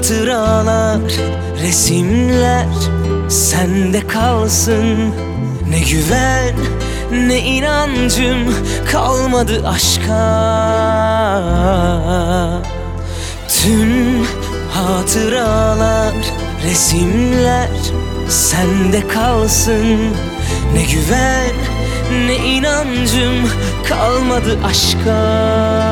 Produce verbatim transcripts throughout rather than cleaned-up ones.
hatıralar, resimler sende kalsın. Ne güven ne inancım kalmadı aşka. Tüm hatıralar, resimler sende kalsın. Ne güven ne inancım kalmadı aşka.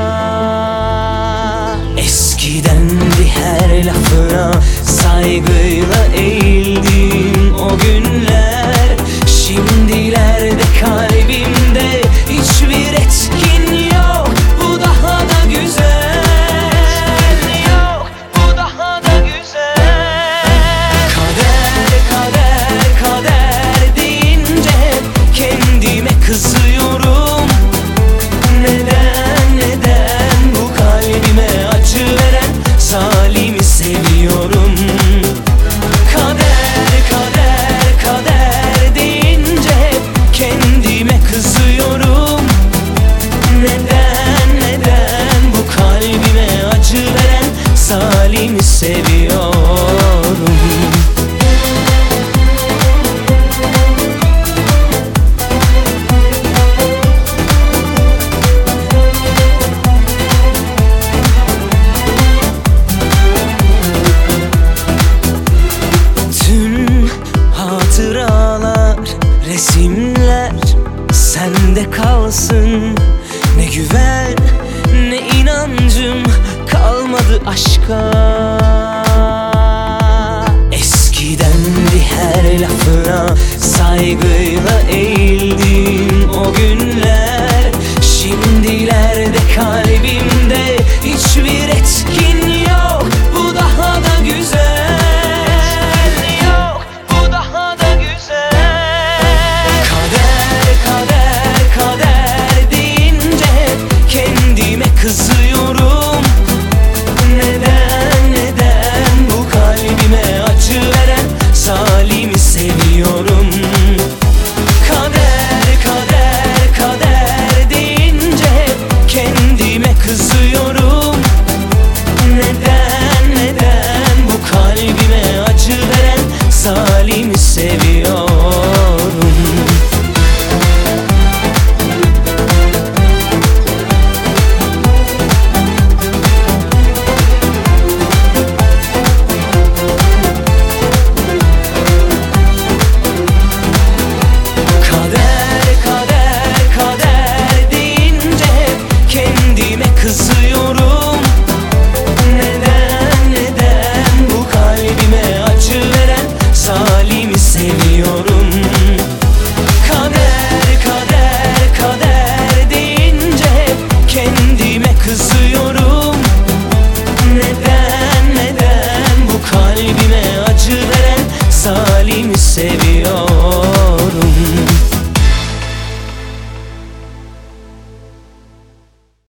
Eskidendi her lafına saygıyla eğildim o günler. Şimdilerde kalbimde hiçbir etkin yok. Bu daha da güzel. Yok, bu daha da güzel. Kader, kader, kader deyince kendime kızıyorum. Neden, neden bu kalbime acı veren zalimi seviyorum? Kader, kader, kader deyince kendime kızıyorum. Neden, neden bu kalbime acı veren zalimi seviyorum? Resimler sende kalsın. Ne güven ne inancım kalmadı aşka. Eskidendi her lafına saygıyla eğildim o gün.